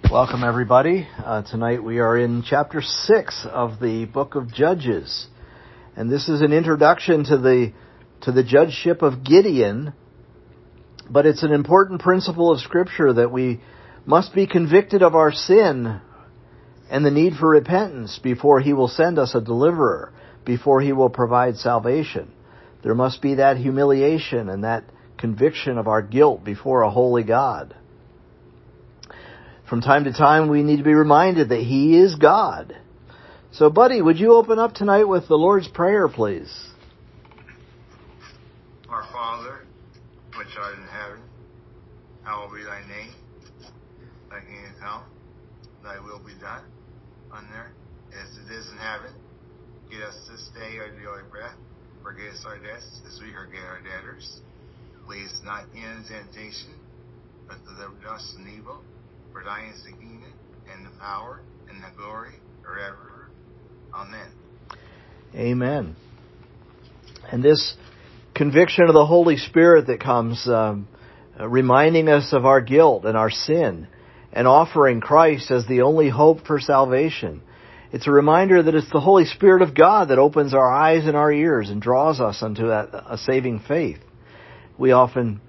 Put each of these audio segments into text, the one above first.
Welcome, everybody. Tonight we are in chapter 6 of the book of Judges. And this is an introduction to the judgeship of Gideon. But it's an important principle of Scripture that we must be convicted of our sin and the need for repentance before He will send us a deliverer, before He will provide salvation. There must be that humiliation and that conviction of our guilt before a holy God. From time to time, we need to be reminded that He is God. So, Buddy, would you open up tonight with the Lord's Prayer, please? Our Father, which art in heaven, hallowed be thy name. Thy kingdom come, thy will be done, on earth as it is in heaven. Give us this day our daily bread. Forgive us our debts, as we forgive our debtors. Lead us not into temptation, but deliver us from evil. For thine is the kingdom, and the power, and the glory, forever. Amen. Amen. And this conviction of the Holy Spirit that comes reminding us of our guilt and our sin, and offering Christ as the only hope for salvation. It's a reminder that it's the Holy Spirit of God that opens our eyes and our ears and draws us unto a saving faith. We often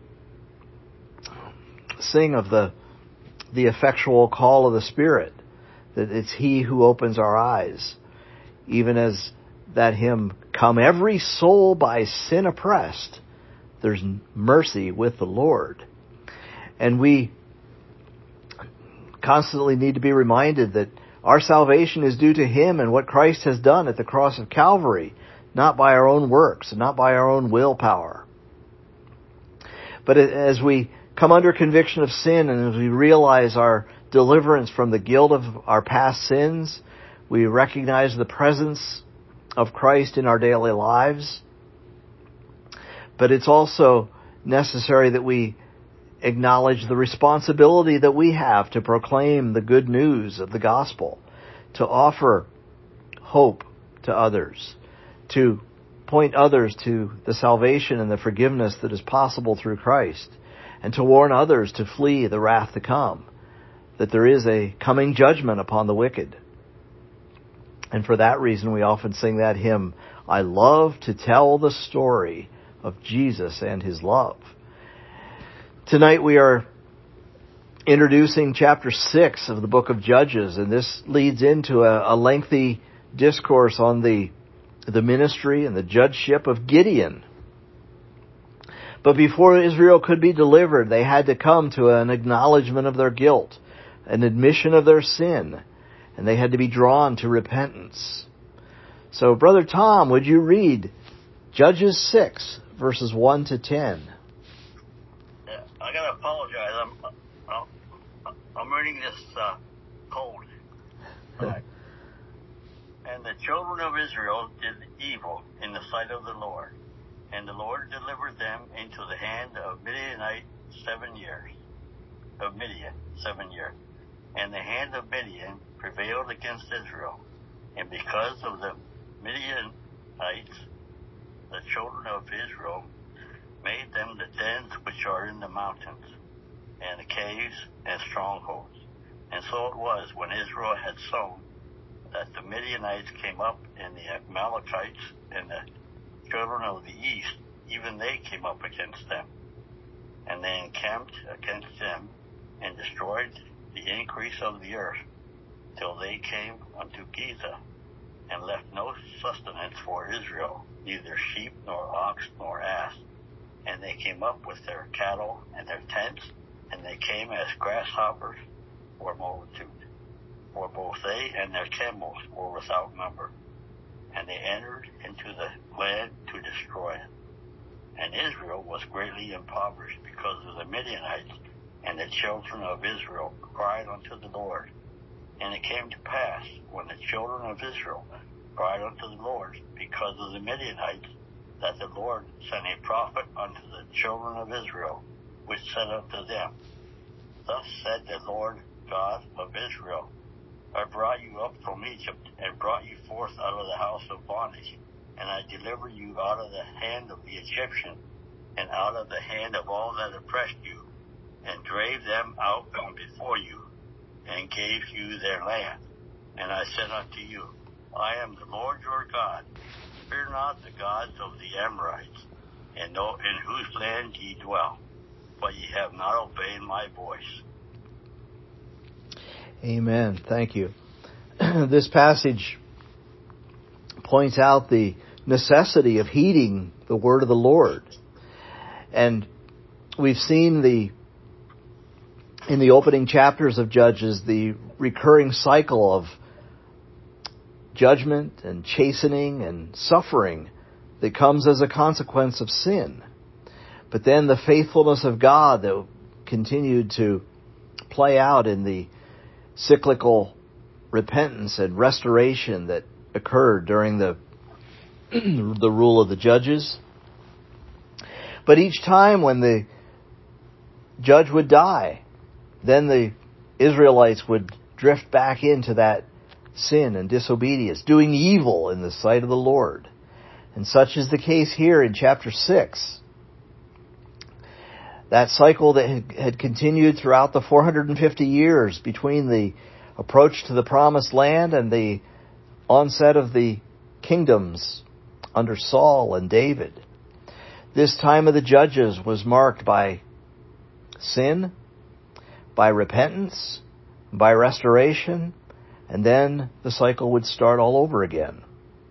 sing of the effectual call of the Spirit, that it's He who opens our eyes. Even as that hymn, "Come every soul by sin oppressed, there's mercy with the Lord." And we constantly need to be reminded that our salvation is due to Him and what Christ has done at the cross of Calvary, not by our own works, not by our own willpower. But as we come under conviction of sin, and as we realize our deliverance from the guilt of our past sins, we recognize the presence of Christ in our daily lives. But it's also necessary that we acknowledge the responsibility that we have to proclaim the good news of the gospel, to offer hope to others, to point others to the salvation and the forgiveness that is possible through Christ, and to warn others to flee the wrath to come, that there is a coming judgment upon the wicked. And for that reason, we often sing that hymn, "I love to tell the story of Jesus and His love." Tonight we are introducing chapter 6 of the book of Judges, and this leads into a lengthy discourse on the ministry and the judgeship of Gideon. But before Israel could be delivered, they had to come to an acknowledgement of their guilt, an admission of their sin, and they had to be drawn to repentance. So, Brother Tom, would you read Judges 6, verses 1 to 10? Yeah, I gotta apologize. I'm reading this cold. Right. And the children of Israel did evil in the sight of the Lord. And the Lord delivered them into the hand of Midianite 7 years. And the hand of Midian prevailed against Israel. And because of the Midianites, the children of Israel made them the dens which are in the mountains, and the caves and strongholds. And so it was, when Israel had sown, that the Midianites came up, and the Amalekites and the children of the east, even they came up against them. And they encamped against them, and destroyed the increase of the earth, till they came unto Giza, and left no sustenance for Israel, neither sheep, nor ox, nor ass. And they came up with their cattle and their tents, and they came as grasshoppers for multitude. For both they and their camels were without number. And they entered into the land to destroy it. And Israel was greatly impoverished because of the Midianites, and the children of Israel cried unto the Lord. And it came to pass, when the children of Israel cried unto the Lord because of the Midianites, that the Lord sent a prophet unto the children of Israel, which said unto them, Thus said the Lord God of Israel, I brought you up from Egypt, and brought you forth out of the house of bondage, and I delivered you out of the hand of the Egyptian, and out of the hand of all that oppressed you, and drave them out from before you, and gave you their land. And I said unto you, I am the Lord your God. Fear not the gods of the Amorites, and know in whose land ye dwell, but ye have not obeyed my voice. Amen. Thank you. This passage points out the necessity of heeding the word of the Lord. And we've seen in the opening chapters of Judges, the recurring cycle of judgment and chastening and suffering that comes as a consequence of sin. But then the faithfulness of God that continued to play out in the cyclical repentance and restoration that occurred during the rule of the judges. But each time when the judge would die, then the Israelites would drift back into that sin and disobedience, doing evil in the sight of the Lord. And such is the case here in chapter 6. That cycle that had continued throughout the 450 years between the approach to the promised land and the onset of the kingdoms under Saul and David. This time of the judges was marked by sin, by repentance, by restoration, and then the cycle would start all over again.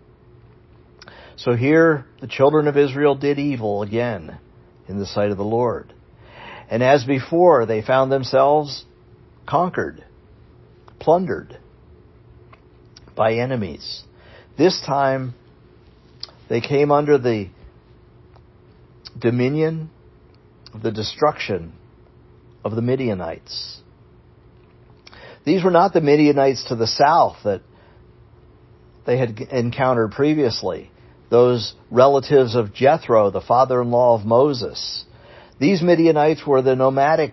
So here, the children of Israel did evil again in the sight of the Lord. And as before, they found themselves conquered, plundered by enemies. This time, they came under the dominion, the destruction of the Midianites. These were not the Midianites to the south that they had encountered previously, those relatives of Jethro, the father-in-law of Moses. These Midianites were the nomadic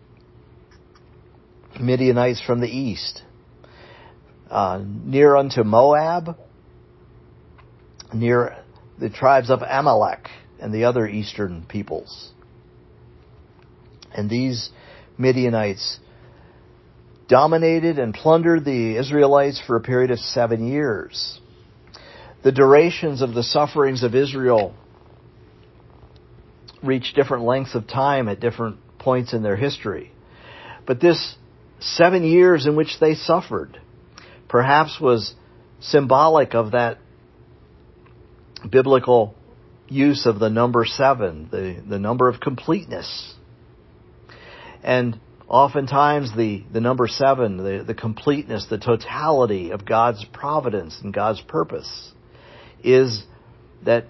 Midianites from the east, near unto Moab, near the tribes of Amalek and the other eastern peoples. And these Midianites dominated and plundered the Israelites for a period of 7 years. The durations of the sufferings of Israel reached different lengths of time at different points in their history. But this 7 years in which they suffered perhaps was symbolic of that biblical use of the number 7, the number of completeness. And oftentimes the number 7, the completeness, the totality of God's providence and God's purpose is that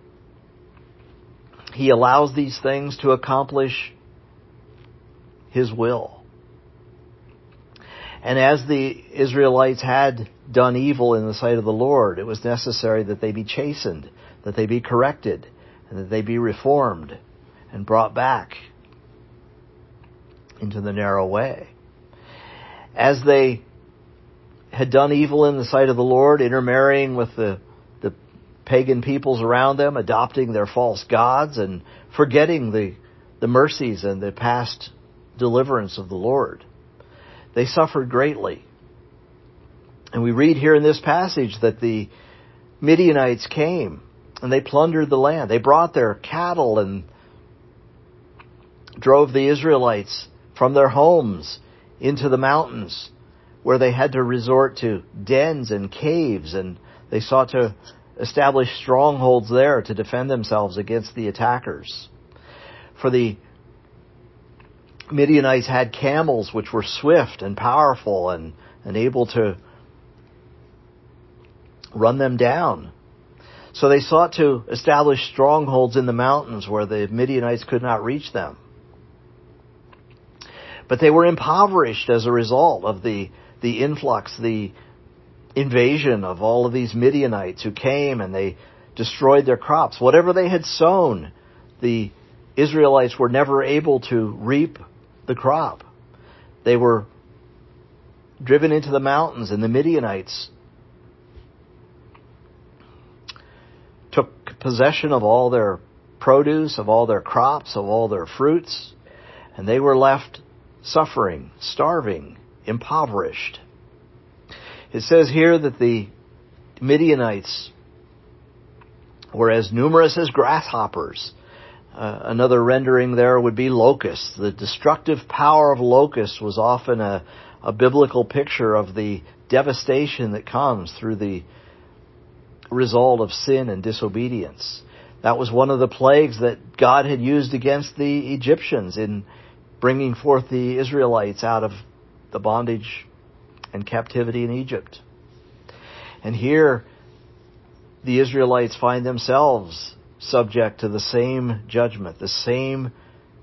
He allows these things to accomplish His will. And as the Israelites had done evil in the sight of the Lord, it was necessary that they be chastened, that they be corrected, and that they be reformed and brought back into the narrow way. As they had done evil in the sight of the Lord, intermarrying with the pagan peoples around them, adopting their false gods and forgetting the mercies and the past deliverance of the Lord, they suffered greatly. And we read here in this passage that the Midianites came and they plundered the land. They brought their cattle and drove the Israelites from their homes into the mountains, where they had to resort to dens and caves, and they sought to establish strongholds there to defend themselves against the attackers. For the Midianites had camels which were swift and powerful and able to run them down. So they sought to establish strongholds in the mountains where the Midianites could not reach them. But they were impoverished as a result of the influx, the invasion of all of these Midianites who came and they destroyed their crops. Whatever they had sown, the Israelites were never able to reap the crop. They were driven into the mountains, and the Midianites took possession of all their produce, of all their crops, of all their fruits, and they were left suffering, starving impoverished. It says here that the Midianites were as numerous as grasshoppers. Another rendering there would be locusts. The destructive power of locusts was often a biblical picture of the devastation that comes through the result of sin and disobedience. That was one of the plagues that God had used against the Egyptians in bringing forth the Israelites out of the bondage and captivity in Egypt. And here, the Israelites find themselves subject to the same judgment, the same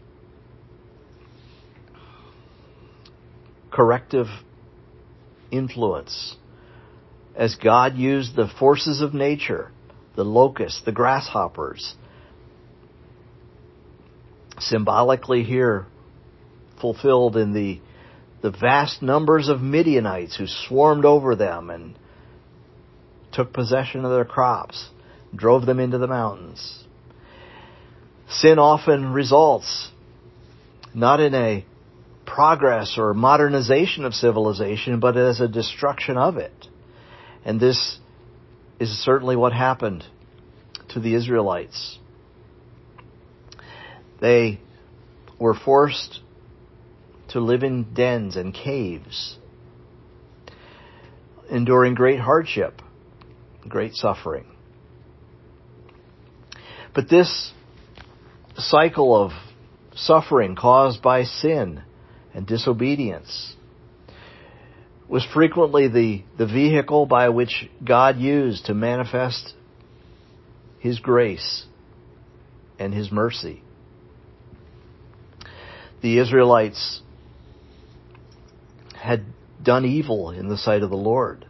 corrective influence as God used the forces of nature, the locusts, the grasshoppers, symbolically here fulfilled in the vast numbers of Midianites who swarmed over them and took possession of their crops, drove them into the mountains. Sin often results not in a progress or modernization of civilization, but as a destruction of it. And this is certainly what happened to the Israelites. They were forced to live in dens and caves, enduring great hardship, great suffering. But this cycle of suffering caused by sin and disobedience was frequently the vehicle by which God used to manifest His grace and His mercy. The Israelites had done evil in the sight of the Lord.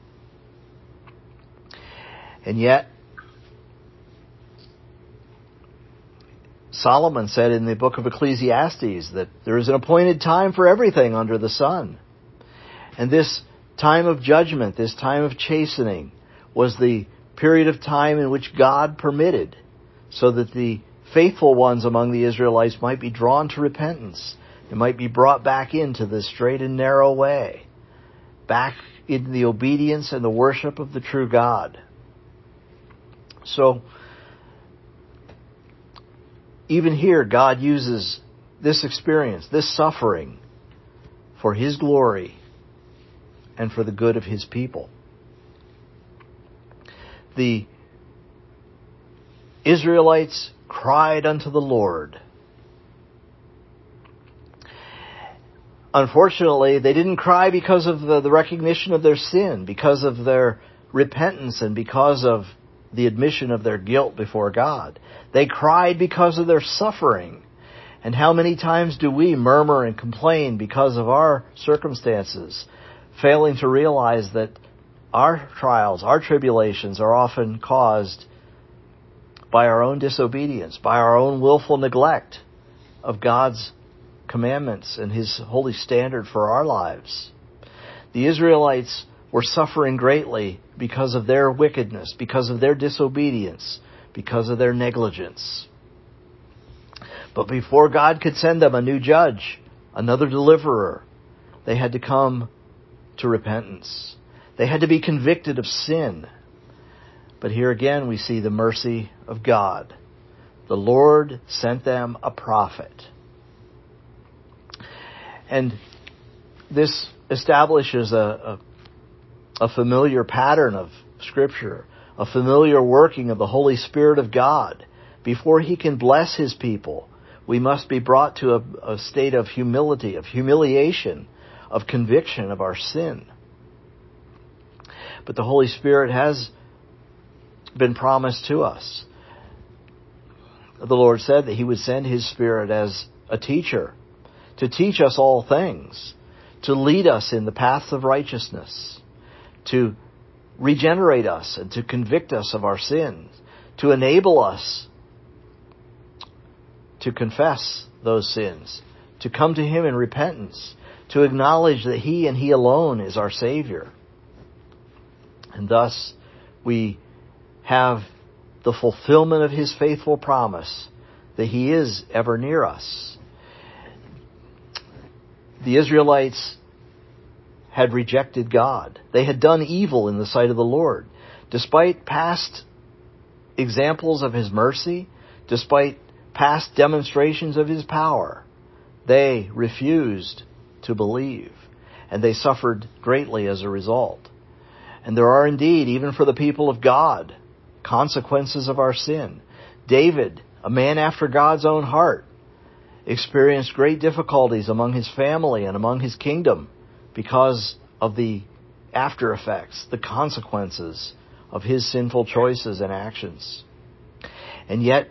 And yet, Solomon said in the book of Ecclesiastes that there is an appointed time for everything under the sun. And this time of judgment, this time of chastening, was the period of time in which God permitted so that the faithful ones among the Israelites might be drawn to repentance. They might be brought back into the straight and narrow way, back in the obedience and the worship of the true God. So, even here, God uses this experience, this suffering, for His glory and for the good of His people. The Israelites cried unto the Lord. Unfortunately, they didn't cry because of the recognition of their sin, because of their repentance, and because of the admission of their guilt before God. They cried because of their suffering. And how many times do we murmur and complain because of our circumstances, failing to realize that our trials, our tribulations are often caused by our own disobedience, by our own willful neglect of God's commandments and His holy standard for our lives. The Israelites were suffering greatly because of their wickedness, because of their disobedience, because of their negligence. But before God could send them a new judge, another deliverer, they had to come to repentance. They had to be convicted of sin. But here again we see the mercy of God. The Lord sent them a prophet. And this establishes a familiar pattern of Scripture, a familiar working of the Holy Spirit of God. Before He can bless His people, we must be brought to a state of humility, of humiliation, of conviction of our sin. But the Holy Spirit has been promised to us. The Lord said that He would send His Spirit as a teacher, to teach us all things, to lead us in the paths of righteousness, to regenerate us and to convict us of our sins, to enable us to confess those sins, to come to Him in repentance, to acknowledge that He and He alone is our Savior. And thus we have the fulfillment of His faithful promise that He is ever near us. The Israelites had rejected God. They had done evil in the sight of the Lord. Despite past examples of His mercy, despite past demonstrations of His power, they refused to believe, and they suffered greatly as a result. And there are indeed, even for the people of God, consequences of our sin. David, a man after God's own heart, experienced great difficulties among his family and among his kingdom because of the after effects, the consequences of his sinful choices and actions. And yet,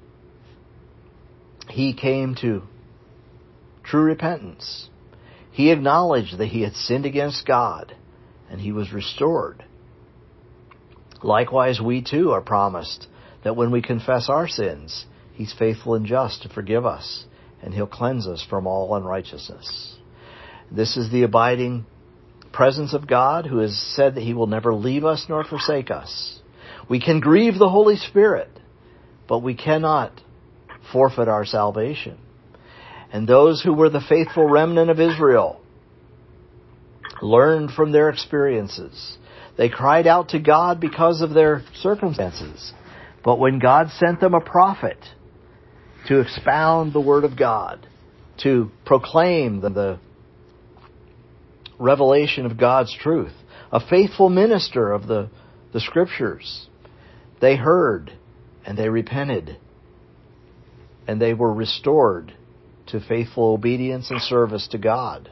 he came to true repentance. He acknowledged that he had sinned against God, and he was restored. Likewise, we too are promised that when we confess our sins, He's faithful and just to forgive us, and He'll cleanse us from all unrighteousness. This is the abiding presence of God, who has said that He will never leave us nor forsake us. We can grieve the Holy Spirit, but we cannot forfeit our salvation. And those who were the faithful remnant of Israel learned from their experiences. They cried out to God because of their circumstances. But when God sent them a prophet to expound the Word of God, to proclaim the revelation of God's truth, a faithful minister of the Scriptures, they heard and they repented, and they were restored to faithful obedience and service to God.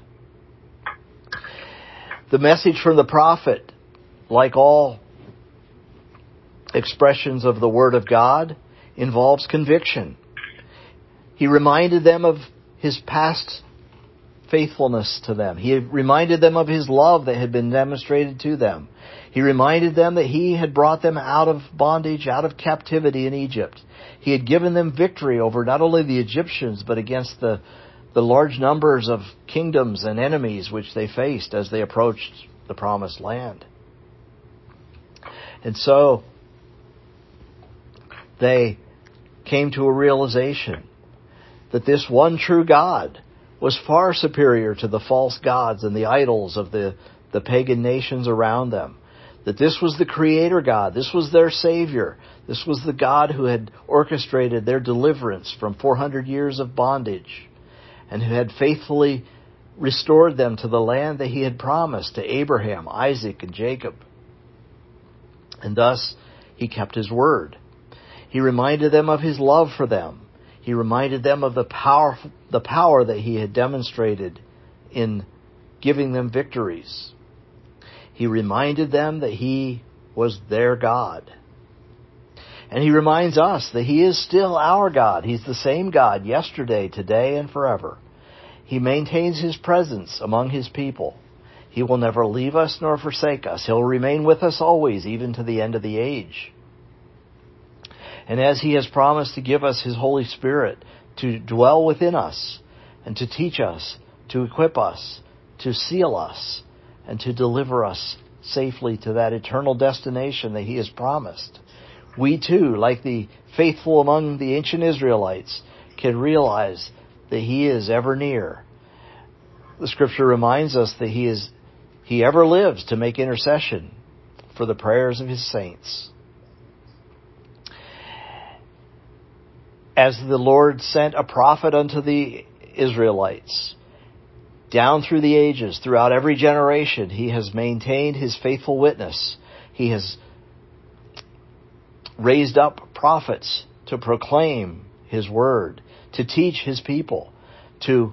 The message from the prophet, like all expressions of the Word of God, involves conviction. He reminded them of His past faithfulness to them. He reminded them of His love that had been demonstrated to them. He reminded them that He had brought them out of bondage, out of captivity in Egypt. He had given them victory over not only the Egyptians, but against the large numbers of kingdoms and enemies which they faced as they approached the promised land. And so they came to a realization that this one true God was far superior to the false gods and the idols of the pagan nations around them. That this was the Creator God. This was their Savior. This was the God who had orchestrated their deliverance from 400 years of bondage, and who had faithfully restored them to the land that He had promised to Abraham, Isaac, and Jacob. And thus, He kept His word. He reminded them of His love for them. He reminded them of the power that He had demonstrated in giving them victories. He reminded them that He was their God. And He reminds us that He is still our God. He's the same God yesterday, today, and forever. He maintains His presence among His people. He will never leave us nor forsake us. He'll remain with us always, even to the end of the age. And as He has promised to give us His Holy Spirit to dwell within us and to teach us, to equip us, to seal us, and to deliver us safely to that eternal destination that He has promised, we too, like the faithful among the ancient Israelites, can realize that He is ever near. The Scripture reminds us that He ever lives to make intercession for the prayers of His saints. As the Lord sent a prophet unto the Israelites, down through the ages, throughout every generation, He has maintained His faithful witness. He has raised up prophets to proclaim His word, to teach His people, to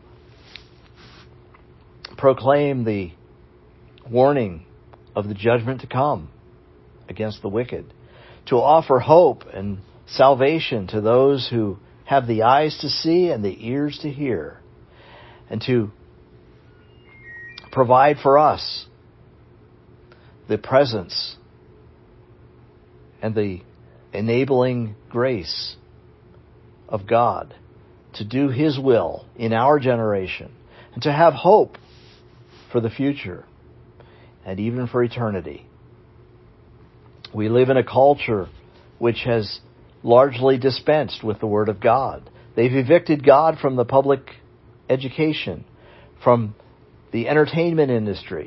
proclaim the warning of the judgment to come against the wicked, to offer hope and salvation to those who have the eyes to see and the ears to hear, and to provide for us the presence and the enabling grace of God to do His will in our generation, and to have hope for the future and even for eternity. We live in a culture which has largely dispensed with the Word of God. They've evicted God from the public education, from the entertainment industry,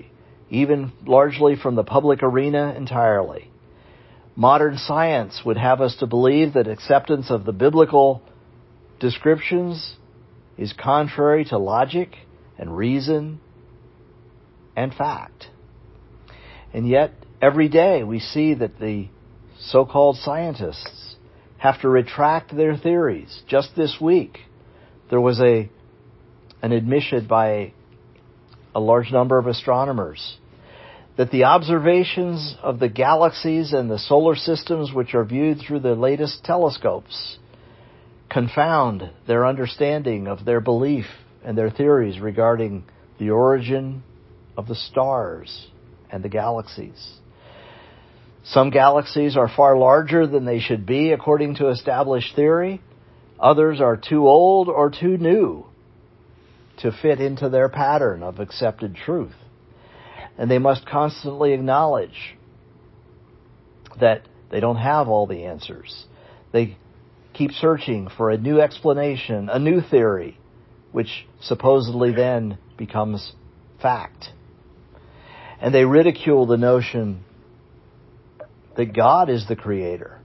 even largely from the public arena entirely. Modern science would have us to believe that acceptance of the biblical descriptions is contrary to logic and reason and fact. And yet, every day we see that the so-called scientists have to retract their theories. Just this week, there was an admission by a large number of astronomers that the observations of the galaxies and the solar systems which are viewed through the latest telescopes confound their understanding of their belief and their theories regarding the origin of the stars and the galaxies. Some galaxies are far larger than they should be according to established theory. Others are too old or too new to fit into their pattern of accepted truth. And they must constantly acknowledge that they don't have all the answers. They keep searching for a new explanation, a new theory, which supposedly then becomes fact. And they ridicule the notion that God is the creator.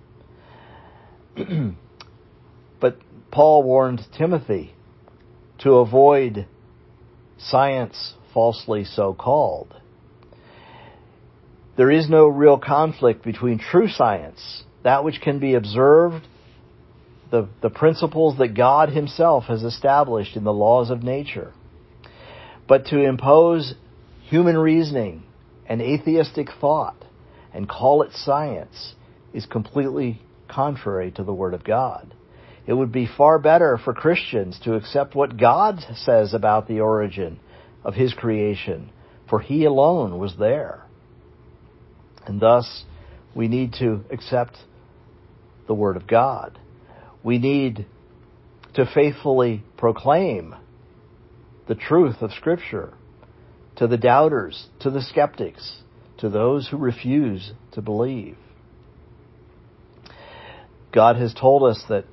But Paul warned Timothy to avoid science falsely so-called. There is no real conflict between true science, that which can be observed, the principles that God himself has established in the laws of nature. But to impose human reasoning and atheistic thought and call it science is completely contrary to the Word of God. It would be far better for Christians to accept what God says about the origin of his creation, for he alone was there. And thus, we need to accept the Word of God. We need to faithfully proclaim the truth of Scripture to the doubters, to the skeptics, to those who refuse to believe. God has told us that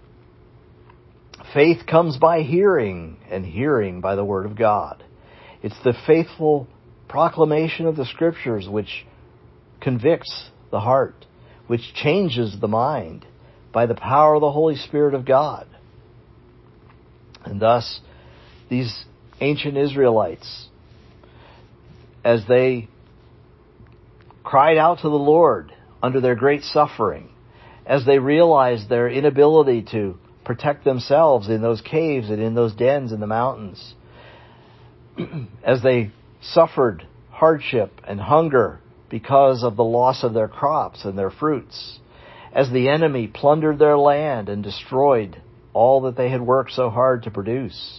faith comes by hearing, and hearing by the Word of God. It's the faithful proclamation of the Scriptures which convicts the heart, which changes the mind by the power of the Holy Spirit of God. And thus, these ancient Israelites, as they cried out to the Lord under their great suffering, as they realized their inability to protect themselves in those caves and in those dens in the mountains, as they suffered hardship and hunger because of the loss of their crops and their fruits, as the enemy plundered their land and destroyed all that they had worked so hard to produce.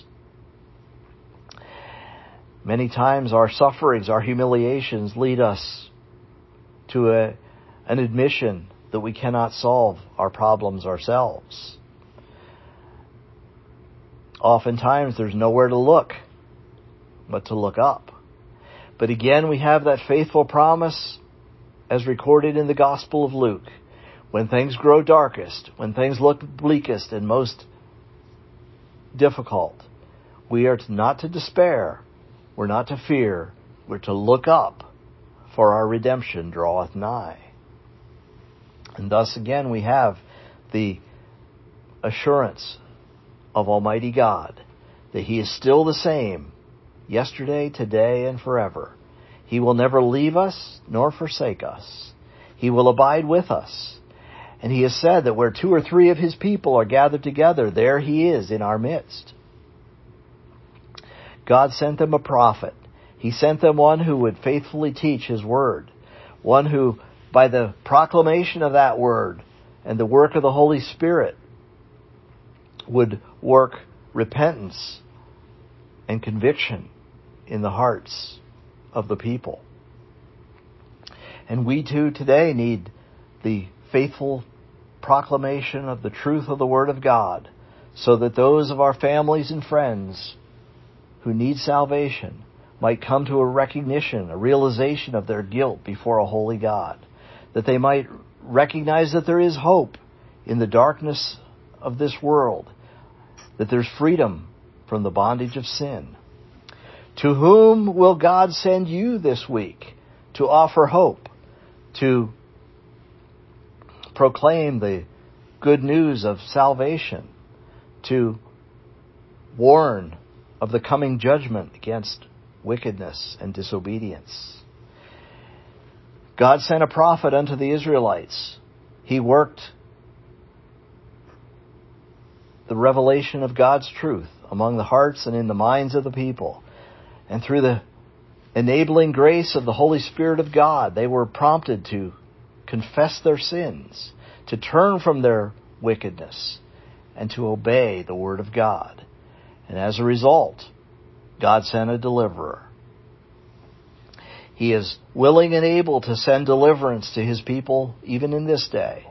Many times our sufferings, our humiliations lead us to an admission that we cannot solve our problems ourselves. Oftentimes there's nowhere to look but to look up. But again, we have that faithful promise as recorded in the Gospel of Luke. When things grow darkest, when things look bleakest and most difficult, we are not to despair, we're not to fear, we're to look up, for our redemption draweth nigh. And thus again we have the assurance of Almighty God that He is still the same, yesterday, today, and forever. He will never leave us nor forsake us. He will abide with us. And He has said that where 2 or 3 of His people are gathered together, there He is in our midst. God sent them a prophet. He sent them one who would faithfully teach His word. One who, by the proclamation of that word and the work of the Holy Spirit, would work repentance and conviction in the hearts of the people. And we too today need the faithful proclamation of the truth of the Word of God, so that those of our families and friends who need salvation might come to a recognition, a realization of their guilt before a holy God, that they might recognize that there is hope in the darkness of this world, that there's freedom from the bondage of sin. To whom will God send you this week to offer hope, to proclaim the good news of salvation, to warn of the coming judgment against wickedness and disobedience? God sent a prophet unto the Israelites. He worked the revelation of God's truth among the hearts and in the minds of the people. And through the enabling grace of the Holy Spirit of God, they were prompted to confess their sins, to turn from their wickedness, and to obey the Word of God. And as a result, God sent a deliverer. He is willing and able to send deliverance to His people even in this day.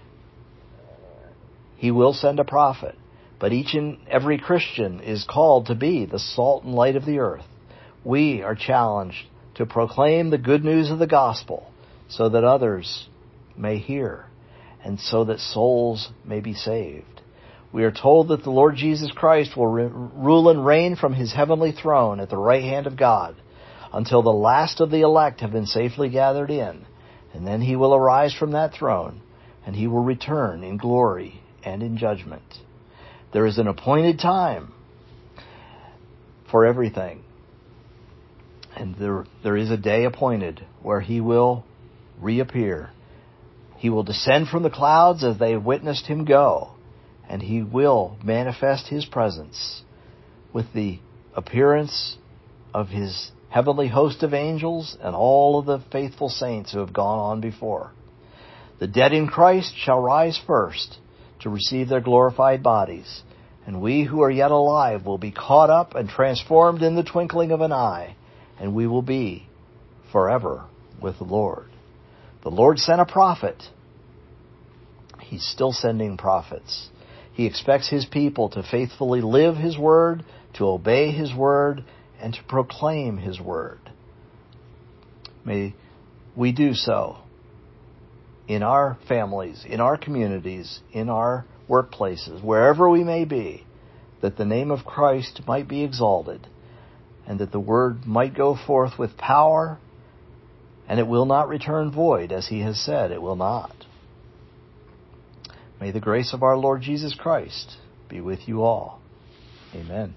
He will send a prophet, but each and every Christian is called to be the salt and light of the earth. We are challenged to proclaim the good news of the gospel so that others may hear and so that souls may be saved. We are told that the Lord Jesus Christ will rule and reign from His heavenly throne at the right hand of God until the last of the elect have been safely gathered in, and then He will arise from that throne, and He will return in glory and in judgment. There is an appointed time for everything. And there is a day appointed where He will reappear. He will descend from the clouds as they witnessed Him go, and He will manifest His presence with the appearance of His heavenly host of angels and all of the faithful saints who have gone on before. The dead in Christ shall rise first to receive their glorified bodies, and we who are yet alive will be caught up and transformed in the twinkling of an eye, and we will be forever with the Lord. The Lord sent a prophet. He's still sending prophets. He expects His people to faithfully live His word, to obey His word, and to proclaim His word. May we do so in our families, in our communities, in our workplaces, wherever we may be, that the name of Christ might be exalted, and that the word might go forth with power, and it will not return void, as He has said it will not. May the grace of our Lord Jesus Christ be with you all. Amen.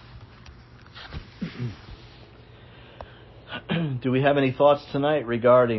Do we have any thoughts tonight regarding